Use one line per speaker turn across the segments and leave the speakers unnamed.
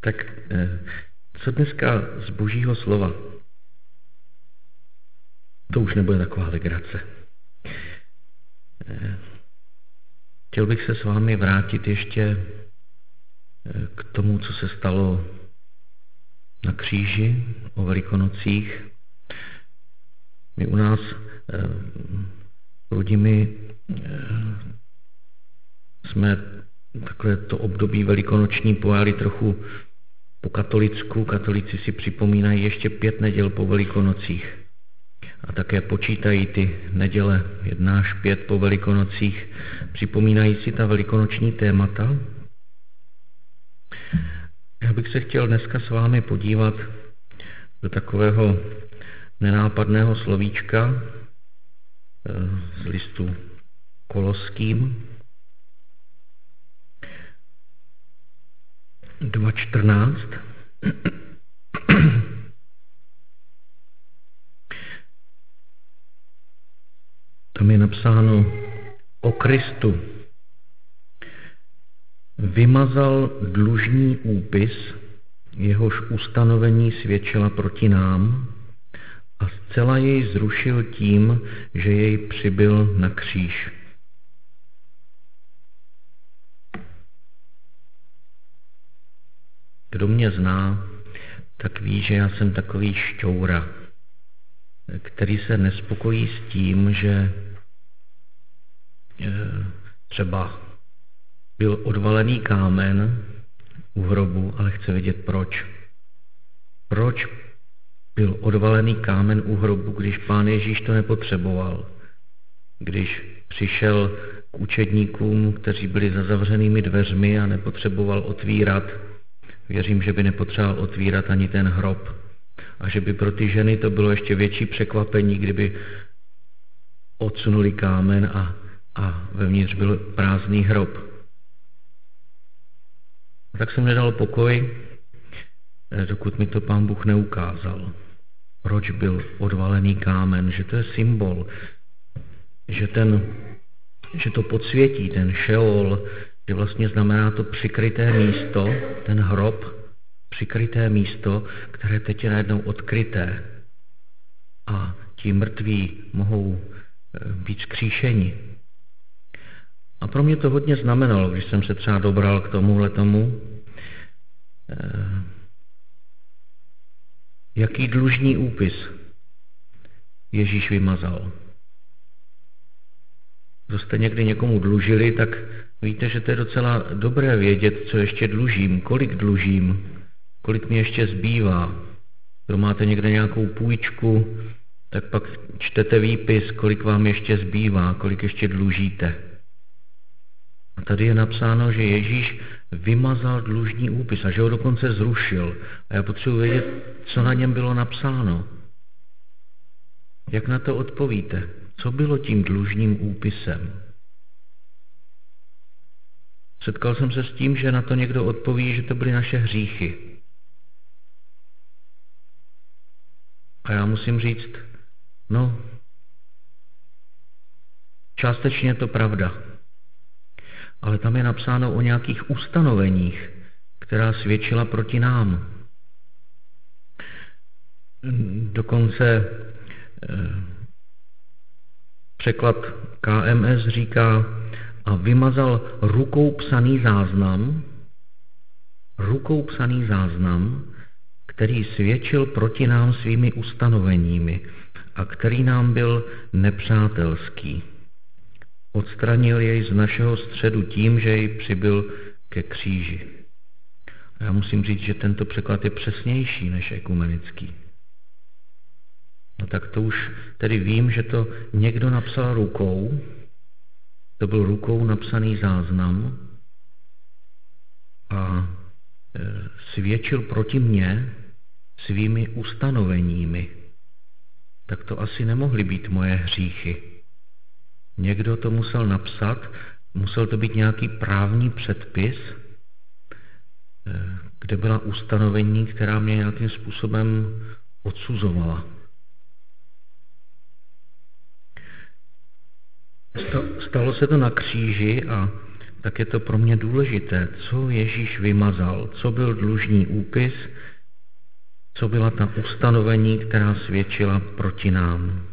Tak co dneska z Božího slova? To už nebude taková legrace. Chtěl bych se s vámi vrátit ještě k tomu, co se stalo na kříži o Velikonocích. My u nás v Rodimi jsme takové to období velikonoční pojali trochu po katolicku. Katolíci si připomínají ještě 5 neděl po Velikonocích a také počítají ty neděle 1 až 5 po Velikonocích. Připomínají si ta velikonoční témata. Já bych se chtěl dneska s vámi podívat do takového nenápadného slovíčka z listu Koloským 2.14. Tam je napsáno o Kristu. Vymazal dlužní úpis, jehož ustanovení svědčila proti nám, a zcela jej zrušil tím, že jej přibyl na kříž. Kdo mě zná, tak ví, že já jsem takový šťoura, který se nespokojí s tím, že třeba byl odvalený kámen u hrobu, ale chce vědět proč. Proč byl odvalený kámen u hrobu, když Pán Ježíš to nepotřeboval? Když přišel k učedníkům, kteří byli za zavřenými dveřmi a nepotřeboval otvírat, věřím, že by nepotřeboval otvírat ani ten hrob. A že by pro ty ženy to bylo ještě větší překvapení, kdyby odsunuli kámen a vevnitř byl prázdný hrob. Tak jsem nedal pokoj, dokud mi to Pán Bůh neukázal. Proč byl odvalený kámen, že to je symbol, že to podsvětí, ten Šeol, že vlastně znamená to přikryté místo, ten hrob, přikryté místo, které teď je najednou odkryté. A ti mrtví mohou být vzkříšeni. A pro mě to hodně znamenalo, když jsem se třeba dobral k tomuhletomu, jaký dlužní úpis Ježíš vymazal. Kdo jste někdy někomu dlužili, tak víte, že to je docela dobré vědět, co ještě dlužím, kolik mi ještě zbývá. Kdo máte někde nějakou půjčku, tak pak čtete výpis, kolik vám ještě zbývá, kolik ještě dlužíte. A tady je napsáno, že Ježíš vymazal dlužní úpis a že ho dokonce zrušil. A já potřebuji vědět, co na něm bylo napsáno. Jak na to odpovíte? Co bylo tím dlužním úpisem? Setkal jsem se s tím, že na to někdo odpoví, že to byly naše hříchy. A já musím říct, částečně je to pravda. Ale tam je napsáno o nějakých ustanoveních, která svědčila proti nám. Dokonce překlad KMS říká, a vymazal rukou psaný záznam, který svědčil proti nám svými ustanoveními a který nám byl nepřátelský. Odstranil jej z našeho středu tím, že jej přibyl ke kříži. A já musím říct, že tento překlad je přesnější než ekumenický. No tak to už tedy vím, že to někdo napsal rukou, to byl rukou napsaný záznam a svědčil proti mně svými ustanoveními. Tak to asi nemohly být moje hříchy. Někdo to musel napsat, musel to být nějaký právní předpis, kde byla ustanovení, která mě nějakým způsobem odsuzovala. Stalo se to na kříži a tak je to pro mě důležité, co Ježíš vymazal, co byl dlužní úpis, co byla ta ustanovení, která svědčila proti nám.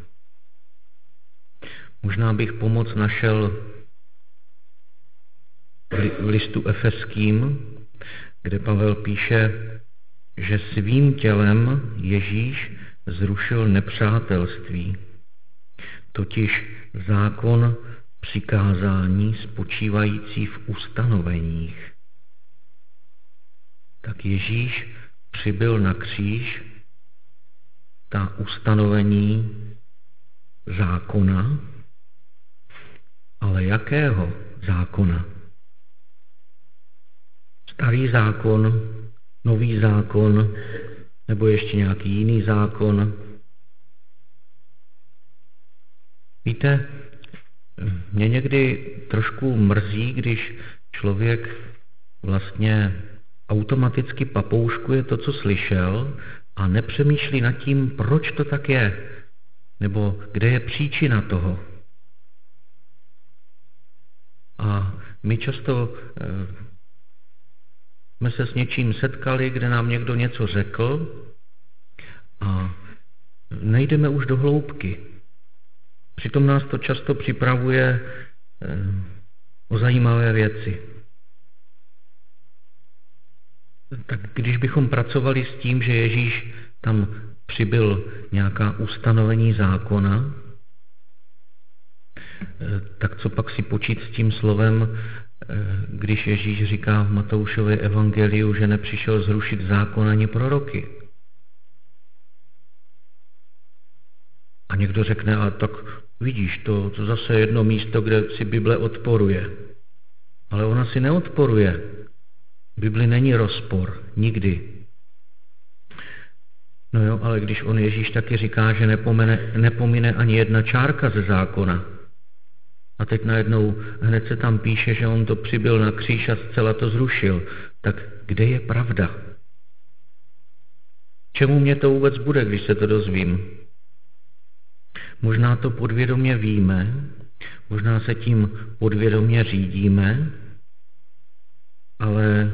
Možná bych pomoc našel v listu Efeským, kde Pavel píše, že svým tělem Ježíš zrušil nepřátelství, totiž zákon přikázání spočívající v ustanoveních. Tak Ježíš přibyl na kříž ta ustanovení zákona, ale jakého zákona? Starý zákon, nový zákon, nebo ještě nějaký jiný zákon? Víte, mě někdy trošku mrzí, když člověk vlastně automaticky papouškuje to, co slyšel a nepřemýšlí nad tím, proč to tak je, nebo kde je příčina toho. A my často jsme se s něčím setkali, kde nám někdo něco řekl a nejdeme už do hloubky. Přitom nás to často připravuje o zajímavé věci. Tak když bychom pracovali s tím, že Ježíš tam přibyl nějaká ustanovení zákona, tak co pak si počít s tím slovem, když Ježíš říká v Matoušově evangeliu, že nepřišel zrušit zákon ani proroky. A někdo řekne, a tak vidíš, to zase jedno místo, kde si Bible odporuje. Ale ona si neodporuje. V Bibli není rozpor, nikdy. No jo, ale když on Ježíš taky říká, že nepomine ani jedna čárka ze zákona, a teď najednou hned se tam píše, že on to přibyl na kříž a zcela to zrušil, tak kde je pravda? Čemu mě to vůbec bude, když se to dozvím? Možná to podvědomě víme, možná se tím podvědomě řídíme, ale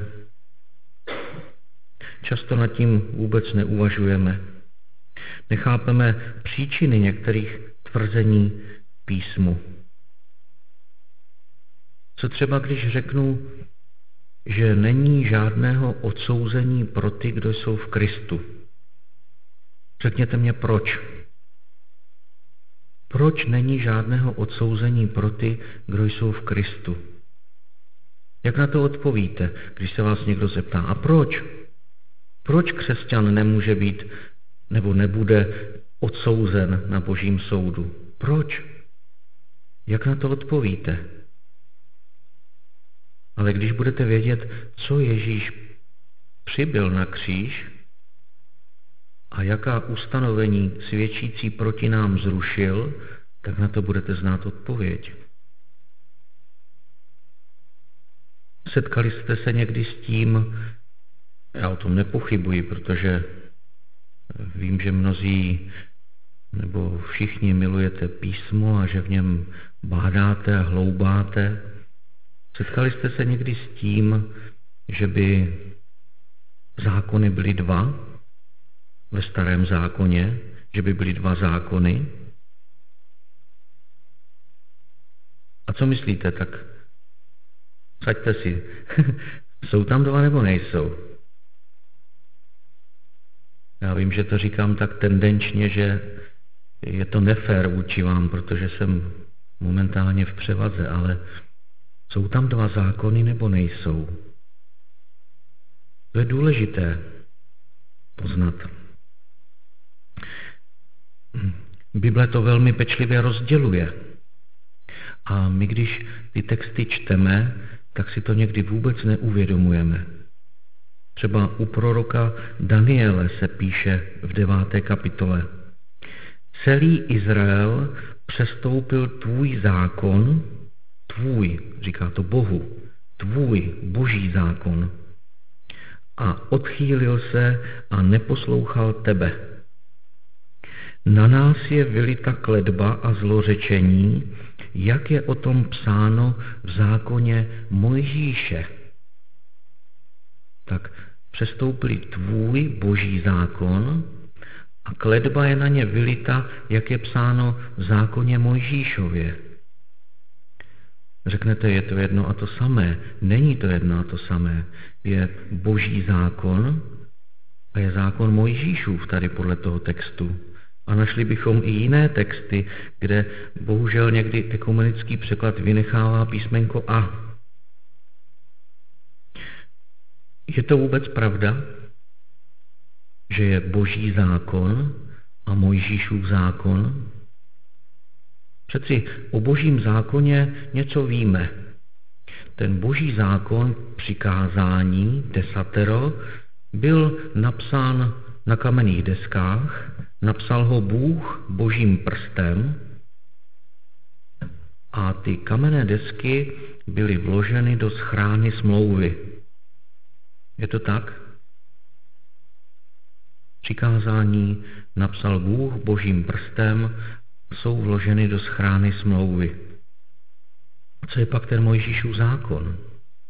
často nad tím vůbec neuvažujeme. Nechápeme příčiny některých tvrzení písmu. Co třeba, když řeknu, že není žádného odsouzení pro ty, kdo jsou v Kristu? Řekněte mě proč. Proč není žádného odsouzení pro ty, kdo jsou v Kristu? Jak na to odpovíte, když se vás někdo zeptá? A proč? Proč křesťan nemůže být nebo nebude odsouzen na Božím soudu? Proč? Jak na to odpovíte? Ale když budete vědět, co Ježíš přibyl na kříž a jaká ustanovení svědčící proti nám zrušil, tak na to budete znát odpověď. Setkali jste se někdy s tím, já o tom nepochybuji, protože vím, že mnozí nebo všichni milujete písmo a že v něm bádáte a hloubáte. Setkali jste se někdy s tím, že by zákony byly dva ve Starém zákoně, že by byly dva zákony? A co myslíte, tak saďte si, jsou tam dva nebo nejsou? Já vím, že to říkám tak tendenčně, že je to nefér vůči vám, protože jsem momentálně v převaze, ale jsou tam dva zákony nebo nejsou? To je důležité poznat. Bible to velmi pečlivě rozděluje. A my, když ty texty čteme, tak si to někdy vůbec neuvědomujeme. Třeba u proroka Daniele se píše v 9. kapitole. Celý Izrael přestoupil tvůj zákon, tvůj, říká to Bohu, tvůj boží zákon, a odchýlil se a neposlouchal tebe. Na nás je vylita kletba a zlořečení, jak je o tom psáno v zákoně Mojžíše. Tak přestoupili tvůj boží zákon a kletba je na ně vylita, jak je psáno v zákoně Mojžíšově. Řeknete, je to jedno a to samé. Není to jedno a to samé. Je boží zákon a je zákon Mojžíšův tady podle toho textu. A našli bychom i jiné texty, kde bohužel někdy ekumenický překlad vynechává písmenko A. Je to vůbec pravda, že je boží zákon a Mojžíšův zákon? Přeci o božím zákoně něco víme. Ten boží zákon přikázání, desatero, byl napsán na kamenných deskách, napsal ho Bůh božím prstem a ty kamenné desky byly vloženy do schrány smlouvy. Je to tak? Přikázání napsal Bůh božím prstem, jsou vloženy do schrány smlouvy. A co je pak ten Mojžíšův zákon?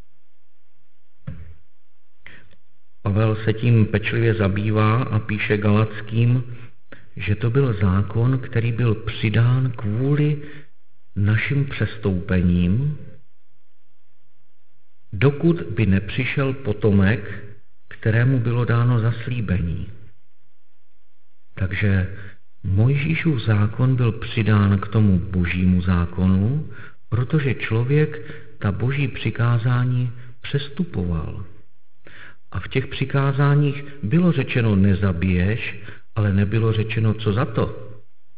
Pavel se tím pečlivě zabývá a píše Galatským, že to byl zákon, který byl přidán kvůli našim přestoupením, dokud by nepřišel potomek, kterému bylo dáno zaslíbení. Takže Mojžíšův zákon byl přidán k tomu božímu zákonu, protože člověk ta boží přikázání přestupoval. A v těch přikázáních bylo řečeno nezabiješ, ale nebylo řečeno co za to.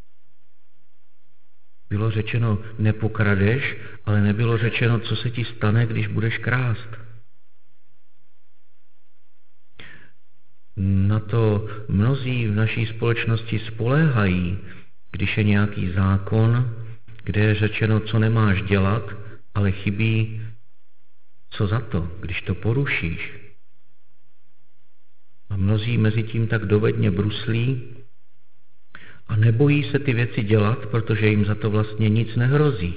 Bylo řečeno nepokradeš, ale nebylo řečeno, co se ti stane, když budeš krást. Na to mnozí v naší společnosti spoléhají, když je nějaký zákon, kde je řečeno, co nemáš dělat, ale chybí, co za to, když to porušíš. A mnozí mezi tím tak dovedně bruslí a nebojí se ty věci dělat, protože jim za to vlastně nic nehrozí.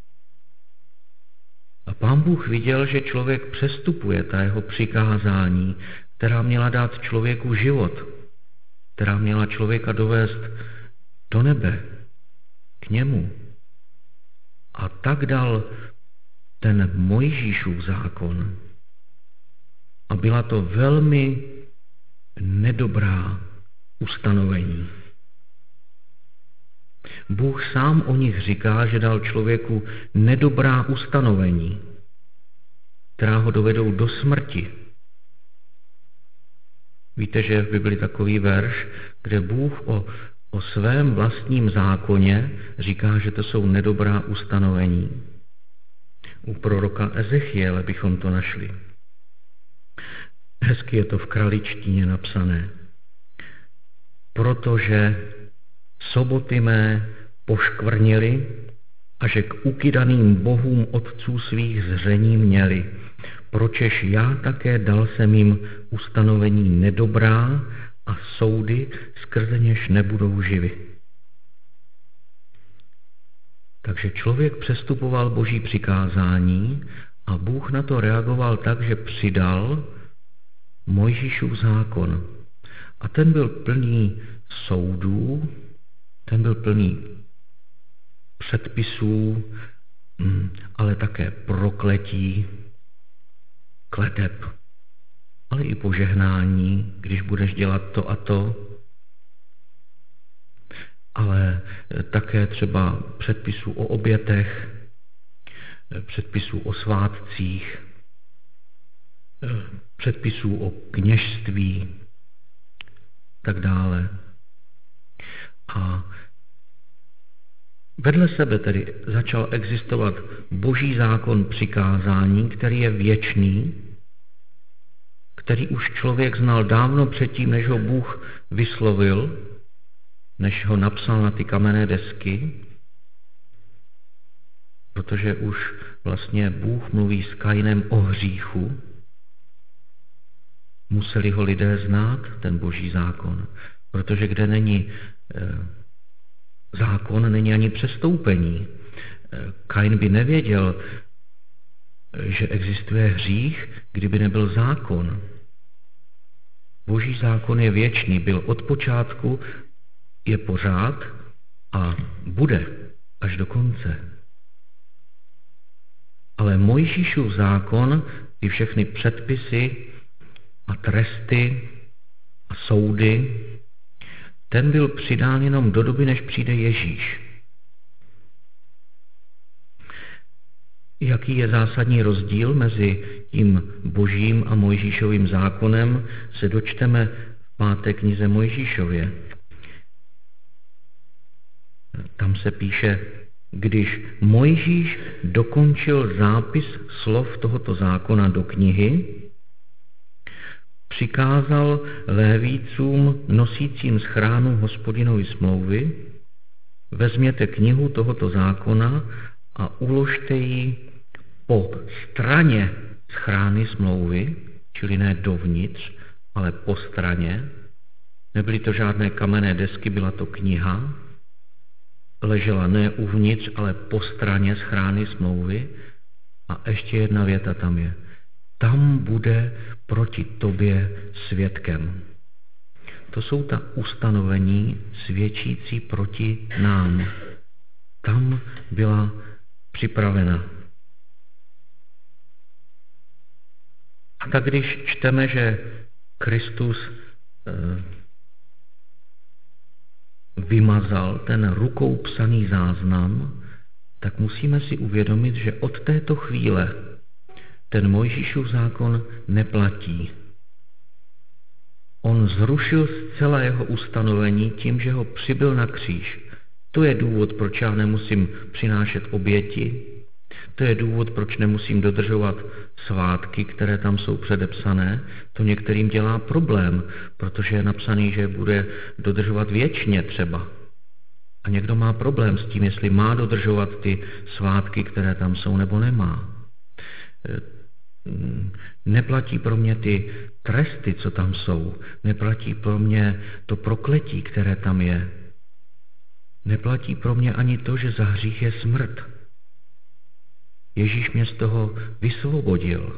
A Pán Bůh viděl, že člověk přestupuje ta jeho přikázání, která měla dát člověku život, která měla člověka dovést do nebe, k němu. A tak dal ten Mojžíšův zákon. A byla to velmi nedobrá ustanovení. Bůh sám o nich říká, že dal člověku nedobrá ustanovení, která ho dovedou do smrti. Víte, že je v Bibli takový verš, kde Bůh o svém vlastním zákoně říká, že to jsou nedobrá ustanovení. U proroka Ezechiele bychom to našli. Hezky je to v kraličtině napsané. Protože soboty mé poškvrnili a že k ukydaným bohům otců svých zření měli. Pročež já také dal jsem jim ustanovení nedobrá a soudy, skrze něž nebudou živi. Takže člověk přestupoval boží přikázání a Bůh na to reagoval tak, že přidal Mojžíšův zákon. A ten byl plný soudů, ten byl plný předpisů, ale také prokletí, kleteb, ale i požehnání, když budeš dělat to a to, ale také třeba předpisů o obětech, předpisů o svátcích, předpisů o kněžství, tak dále. A vedle sebe tedy začal existovat boží zákon přikázání, který je věčný, který už člověk znal dávno předtím, než ho Bůh vyslovil, než ho napsal na ty kamenné desky, protože už vlastně Bůh mluví s Kainem o hříchu. Museli ho lidé znát, ten boží zákon, protože kde není zákon, není ani přestoupení. Kain by nevěděl, že existuje hřích, kdyby nebyl zákon. Boží zákon je věčný, byl od počátku, je pořád a bude až do konce. Ale Mojžíšův zákon, ty všechny předpisy a tresty a soudy, ten byl přidán jenom do doby, než přijde Ježíš. Jaký je zásadní rozdíl mezi tím Božím a Mojžíšovým zákonem, se dočteme v 5. knize Mojžíšově. Tam se píše, když Mojžíš dokončil zápis slov tohoto zákona do knihy, přikázal Lévícům nosícím schránu Hospodinovy smlouvy, vezměte knihu tohoto zákona a uložte ji po straně schrány smlouvy, čili ne dovnitř, ale po straně. Nebyly to žádné kamenné desky, byla to kniha. Ležela ne uvnitř, ale po straně schrány smlouvy. A ještě jedna věta tam je. Tam bude proti tobě svědkem. To jsou ta ustanovení svědčící proti nám. Tam byla připravena. A tak když čteme, že Kristus vymazal ten rukou psaný záznam, tak musíme si uvědomit, že od této chvíle ten Mojžíšův zákon neplatí. On zrušil zcela jeho ustanovení tím, že ho přibyl na kříž. To je důvod, proč já nemusím přinášet oběti. To je důvod, proč nemusím dodržovat svátky, které tam jsou předepsané. To některým dělá problém, protože je napsaný, že bude dodržovat věčně třeba. A někdo má problém s tím, jestli má dodržovat ty svátky, které tam jsou, nebo nemá. Neplatí pro mě ty tresty, co tam jsou. Neplatí pro mě to prokletí, které tam je. Neplatí pro mě ani to, že za hřích je smrt. Ježíš mě z toho vysvobodil.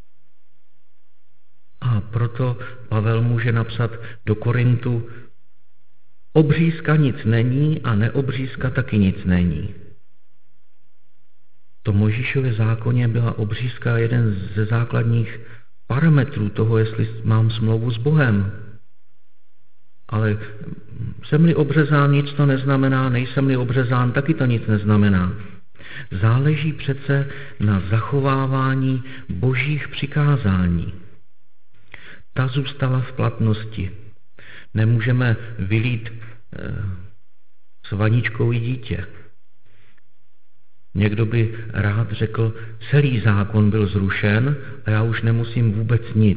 A proto Pavel může napsat do Korintu, obřízka nic není a neobřízka taky nic není. To Mojžíšově zákoně byla obřízka jeden ze základních parametrů toho, jestli mám smlouvu s Bohem. Ale jsem-li obřezán, nic to neznamená, nejsem-li obřezán, taky to nic neznamená. Záleží přece na zachovávání božích přikázání. Ta zůstala v platnosti. Nemůžeme vylít s vaničkou i dítě. Někdo by rád řekl, celý zákon byl zrušen a já už nemusím vůbec nic.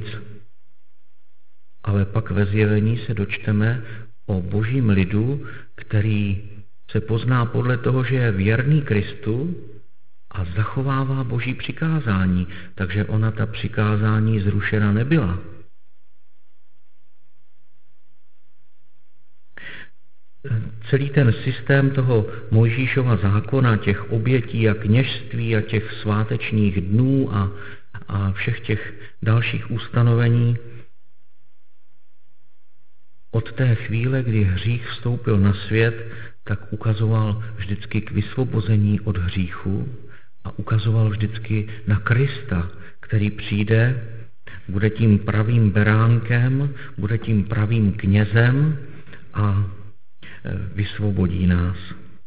Ale pak ve Zjevení se dočteme o božím lidu, který se pozná podle toho, že je věrný Kristu a zachovává boží přikázání, takže ona ta přikázání zrušena nebyla. Celý ten systém toho Mojžíšova zákona, těch obětí a kněžství a těch svátečních dnů a všech těch dalších ustanovení, od té chvíle, kdy hřích vstoupil na svět, tak ukazoval vždycky k vysvobození od hříchu a ukazoval vždycky na Krista, který přijde, bude tím pravým beránkem, bude tím pravým knězem a vysvobodí nás.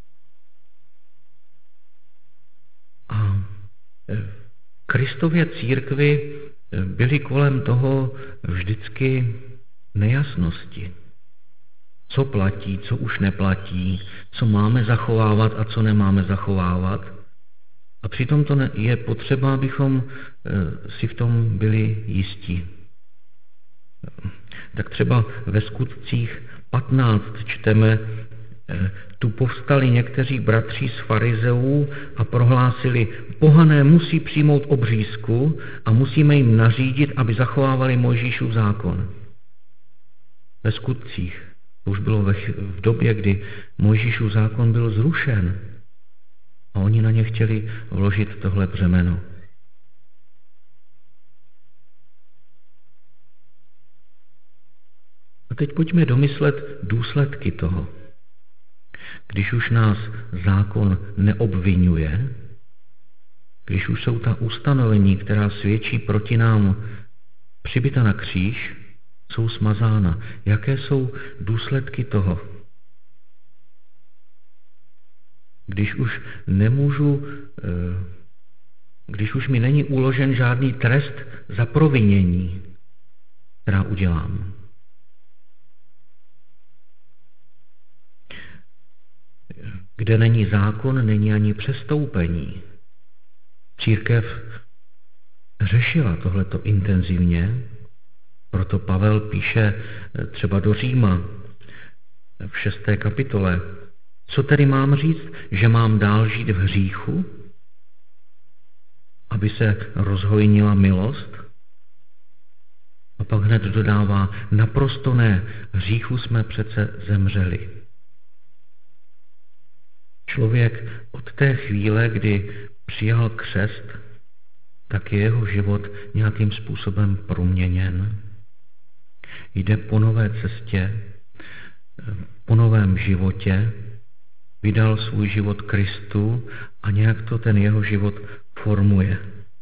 A Kristově církvi byly kolem toho vždycky nejasnosti. Co platí, co už neplatí, co máme zachovávat a co nemáme zachovávat. A přitom to je potřeba, abychom si v tom byli jistí. Tak třeba ve Skutcích 15 čteme, tu povstali někteří bratři z farizeů a prohlásili, pohané musí přijmout obřízku a musíme jim nařídit, aby zachovávali Mojžíšův zákon. Ve Skutcích. To už bylo v době, kdy Mojžíšův zákon byl zrušen. A A oni na ně chtěli vložit tohle břemeno. A teď pojďme domyslet důsledky toho. Když už nás zákon neobvinuje, když už jsou ta ustanovení, která svědčí proti nám, přibita na kříž, jsou smazána. Jaké jsou důsledky toho? Když už mi není uložen žádný trest za provinění, která udělám. Kde není zákon, není ani přestoupení. Církev řešila tohleto intenzivně, proto Pavel píše třeba do Říma v 6. kapitole. Co tedy mám říct, že mám dál žít v hříchu, aby se rozhojnila milost? A pak hned dodává, naprosto ne, hříchu jsme přece zemřeli. Člověk od té chvíle, kdy přijal křest, tak je jeho život nějakým způsobem proměněn. Jde po nové cestě, po novém životě, vydal svůj život Kristu a nějak to ten jeho život formuje.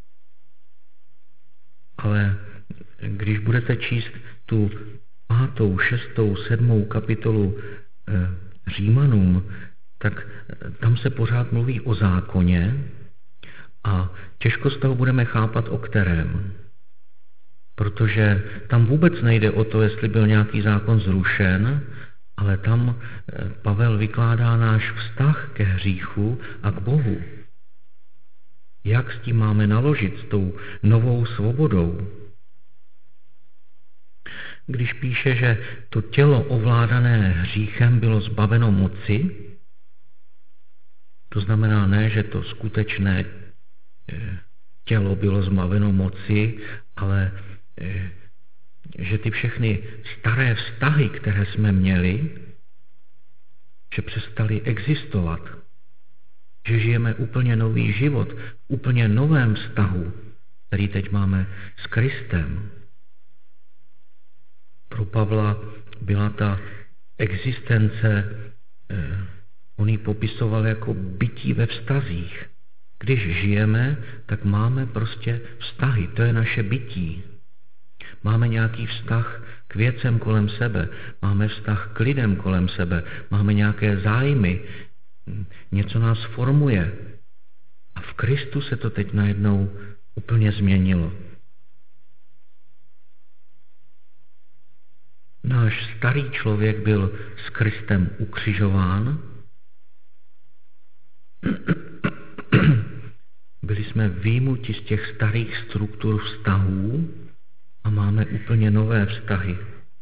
Ale když budete číst tu 5., 6., 7. kapitolu Římanům, tak tam se pořád mluví o zákoně a těžko z toho budeme chápat, o kterém. Protože tam vůbec nejde o to, jestli byl nějaký zákon zrušen, ale tam Pavel vykládá náš vztah ke hříchu a k Bohu. Jak s tím máme naložit, s tou novou svobodou? Když píše, že to tělo ovládané hříchem bylo zbaveno moci, to znamená ne, že to skutečné tělo bylo zbaveno moci, ale že ty všechny staré vztahy, které jsme měli, že přestaly existovat, že žijeme úplně nový život, v úplně novém vztahu, který teď máme s Kristem. Pro Pavla byla ta existence, on ji popisoval jako bytí ve vztazích. Když žijeme, tak máme prostě vztahy, to je naše bytí. Máme nějaký vztah k věcem kolem sebe, máme vztah k lidem kolem sebe, máme nějaké zájmy, něco nás formuje. A v Kristu se to teď najednou úplně změnilo. Náš starý člověk byl s Kristem ukřižován. Byli jsme vyjmuti z těch starých struktur vztahů a máme úplně nové vztahy.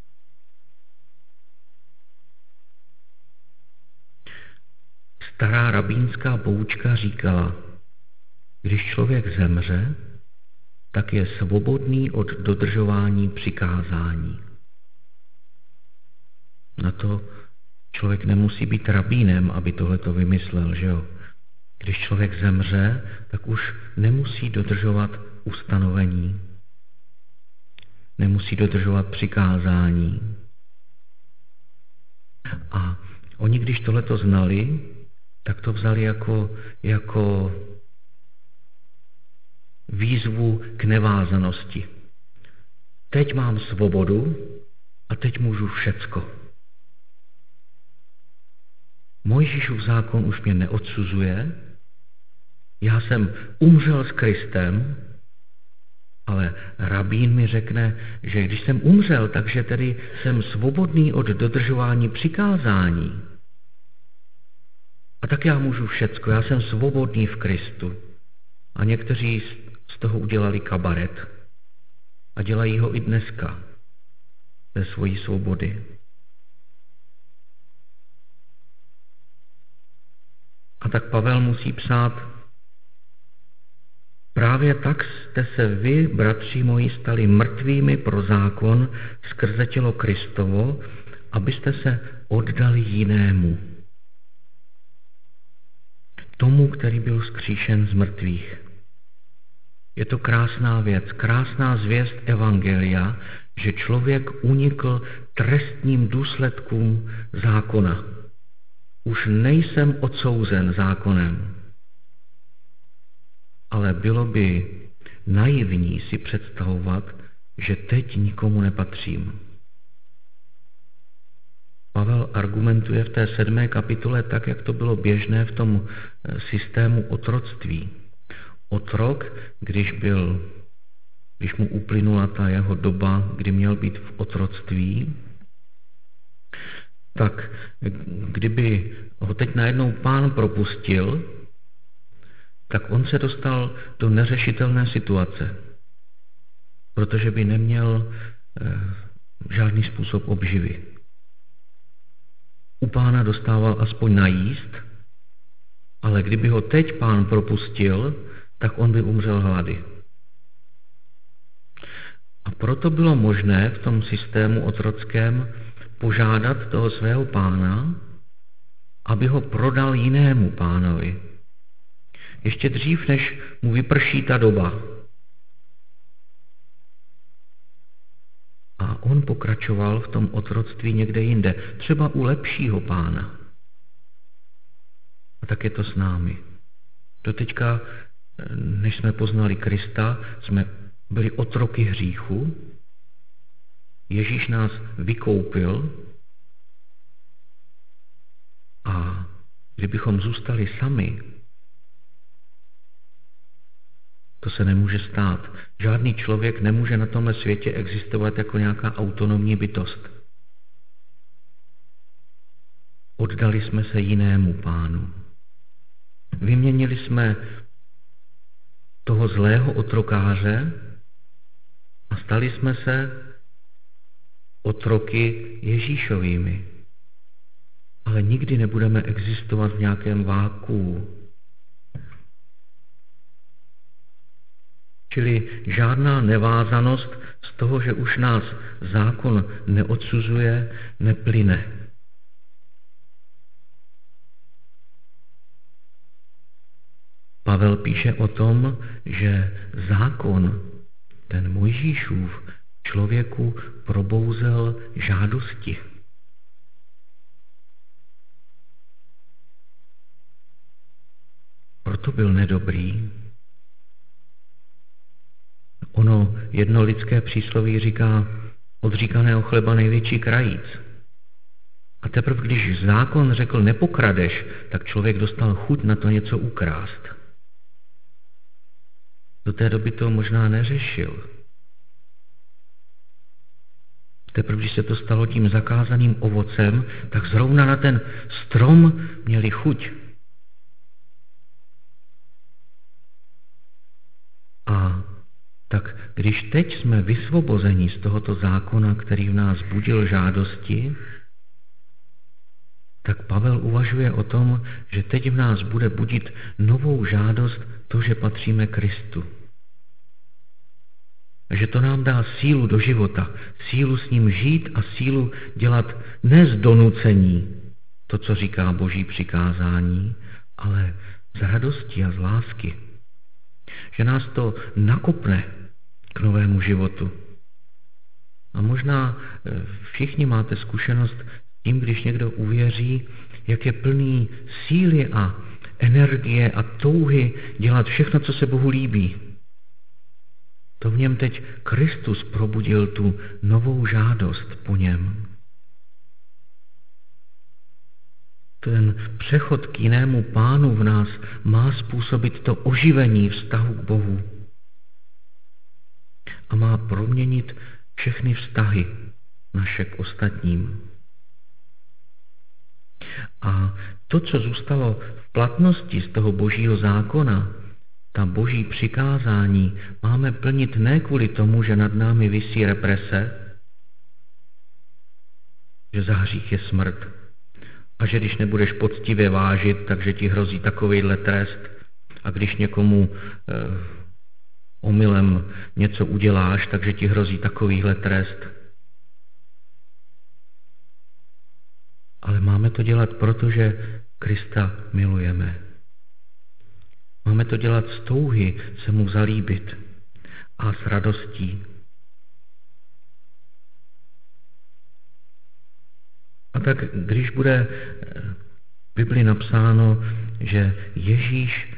Stará rabínská poučka říkala, když člověk zemře, tak je svobodný od dodržování přikázání. Na to člověk nemusí být rabínem, aby tohleto vymyslel, že jo? Když člověk zemře, tak už nemusí dodržovat ustanovení. Nemusí dodržovat přikázání. A oni, když tohleto znali, tak to vzali jako výzvu k nevázanosti. Teď mám svobodu a teď můžu všecko. Mojžíšův zákon už mě neodsuzuje, já jsem umřel s Kristem, ale rabín mi řekne, že když jsem umřel, takže tedy jsem svobodný od dodržování přikázání. A tak já můžu všecko, já jsem svobodný v Kristu. A někteří z toho udělali kabaret. A dělají ho i dneska, ze svojí svobody. A tak Pavel musí psát, právě tak jste se vy, bratři moji, stali mrtvými pro zákon skrze tělo Kristovo, abyste se oddali jinému. tomu, který byl vzkříšen z mrtvých. Je to krásná věc, krásná zvěst evangelia, že člověk unikl trestním důsledkům zákona. Už nejsem odsouzen zákonem, ale bylo by naivní si představovat, že teď nikomu nepatřím. Pavel argumentuje v té 7. kapitole tak, jak to bylo běžné v tom systému otroctví. Otrok, když mu uplynula ta jeho doba, kdy měl být v otroctví, tak kdyby ho teď najednou Pán propustil, tak on se dostal do neřešitelné situace, protože by neměl žádný způsob obživy. U Pána dostával aspoň najíst, ale kdyby ho teď Pán propustil, tak on by umřel hlady. A proto bylo možné v tom systému otrockém požádat toho svého pána, aby ho prodal jinému pánovi. Ještě dřív, než mu vyprší ta doba. A on pokračoval v tom otroctví někde jinde, třeba u lepšího pána. A tak je to s námi. Doteďka, než jsme poznali Krista, jsme byli otroky hříchu. Ježíš nás vykoupil a kdybychom zůstali sami, to se nemůže stát. Žádný člověk nemůže na tomhle světě existovat jako nějaká autonomní bytost. Oddali jsme se jinému pánu. Vyměnili jsme toho zlého otrokáře a stali jsme se otroky Ježíšovými. Ale nikdy nebudeme existovat v nějakém vákuu. Čili žádná nevázanost z toho, že už nás zákon neodsuzuje, neplyne. Pavel píše o tom, že zákon, ten Mojžíšův, člověku probouzel žádosti. Proto byl nedobrý. Ono jedno lidské přísloví říká, odříkaného chleba největší krajíc. A teprve, když zákon řekl nepokradeš, tak člověk dostal chuť na to něco ukrást. Do té doby to možná neřešil. Teprve, když se to stalo tím zakázaným ovocem, tak zrovna na ten strom měli chuť. A tak když teď jsme vysvobozeni z tohoto zákona, který v nás budil žádosti, tak Pavel uvažuje o tom, že teď v nás bude budit novou žádost to, že patříme Kristu. Že to nám dá sílu do života, sílu s ním žít a sílu dělat ne z donucení to, co říká Boží přikázání, ale z radosti a z lásky. Že nás to nakopne k novému životu. A možná všichni máte zkušenost s tím, když někdo uvěří, jak je plný síly a energie a touhy dělat všechno, co se Bohu líbí. To v něm teď Kristus probudil tu novou žádost po něm. Ten přechod k jinému pánu v nás má způsobit to oživení vztahu k Bohu. A má proměnit všechny vztahy naše k ostatním. A to, co zůstalo v platnosti z toho Božího zákona, ta Boží přikázání, máme plnit ne kvůli tomu, že nad námi visí represe, že za hřích je smrt a že když nebudeš poctivě vážit, takže ti hrozí takovejhle trest a když někomu omylem něco uděláš, takže ti hrozí takovýhle trest. Ale máme to dělat, protože Krista milujeme. Máme to dělat z touhy se mu zalíbit a s radostí. A tak když bude v Bibli napsáno, že Ježíš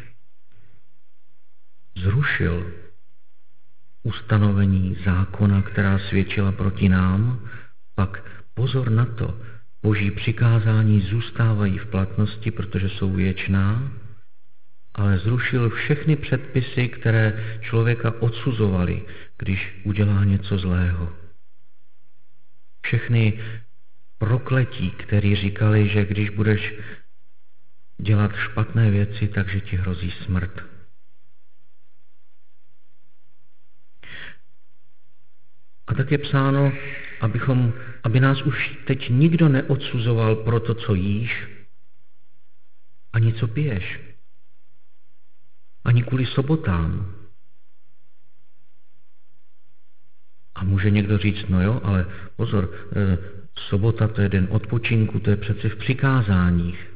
zrušil ustanovení zákona, která svědčila proti nám, pak pozor na to, Boží přikázání zůstávají v platnosti, protože jsou věčná, ale zrušil všechny předpisy, které člověka odsuzovaly, když udělá něco zlého. Všechny prokletí, které říkali, že když budeš dělat špatné věci, takže ti hrozí smrt. A tak je psáno, aby nás už teď nikdo neodsuzoval pro to, co jíš, ani co piješ, ani kvůli sobotám. A může někdo říct, no jo, ale pozor, sobota to je den odpočinku, to je přece v přikázáních.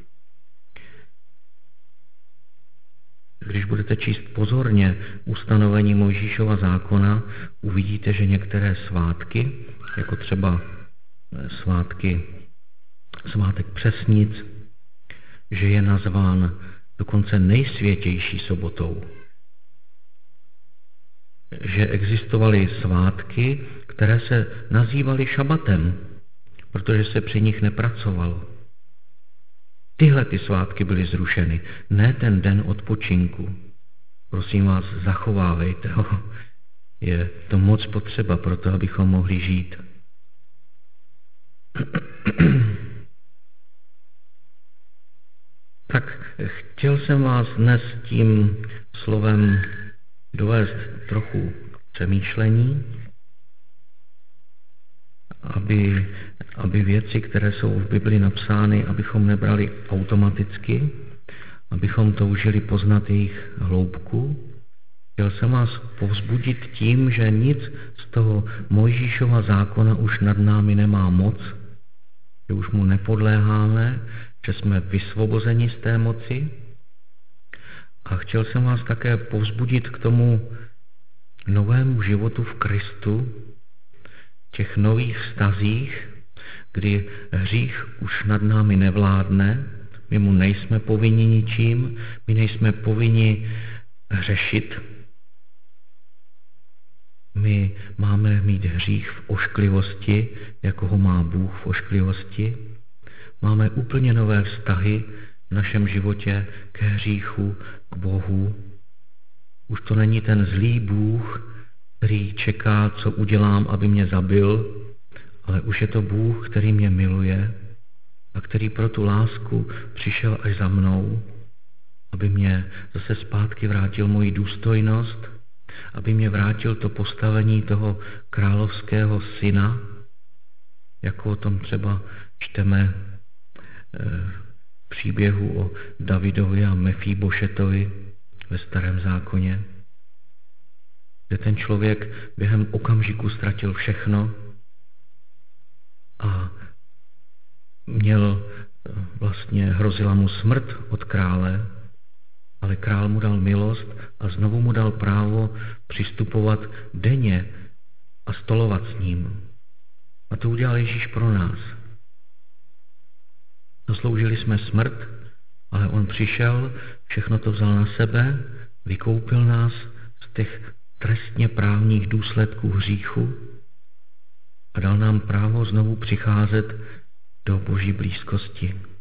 Když budete číst pozorně ustanovení Mojžíšova zákona, uvidíte, že některé svátky, jako třeba svátek přesnic, že je nazván dokonce nejsvětější sobotou. Že existovaly svátky, které se nazývaly šabatem, protože se při nich nepracovalo. Tyhle ty svátky byly zrušeny, ne ten den odpočinku. Prosím vás, zachovávejte ho. Je to moc potřeba pro to, abychom mohli žít. Tak chtěl jsem vás dnes tím slovem dovést trochu k přemýšlení, aby věci, které jsou v Bibli napsány, abychom nebrali automaticky, abychom toužili poznat jejich hloubku. Chtěl jsem vás povzbudit tím, že nic z toho Mojžíšova zákona už nad námi nemá moc, že už mu nepodléháme, že jsme vysvobozeni z té moci. A chtěl jsem vás také povzbudit k tomu novému životu v Kristu, těch nových vztazích, kdy hřích už nad námi nevládne, my mu nejsme povinni ničím, my nejsme povinni hřešit. My máme mít hřích v ošklivosti, jako ho má Bůh v ošklivosti. Máme úplně nové vztahy v našem životě ke hříchu, k Bohu. Už to není ten zlý Bůh, který čeká, co udělám, aby mě zabil, ale už je to Bůh, který mě miluje a který pro tu lásku přišel až za mnou, aby mě zase zpátky vrátil moji důstojnost, aby mě vrátil to postavení toho královského syna, jako o tom třeba čteme v příběhu o Davidovi a Mefíbošetovi ve Starém zákoně, kde ten člověk během okamžiku ztratil všechno a hrozila mu smrt od krále, ale král mu dal milost a znovu mu dal právo přistupovat denně a stolovat s ním. A to udělal Ježíš pro nás. Zasloužili jsme smrt, ale on přišel, všechno to vzal na sebe, vykoupil nás z těch trestně právních důsledků hříchu a dal nám právo znovu přicházet do Boží blízkosti.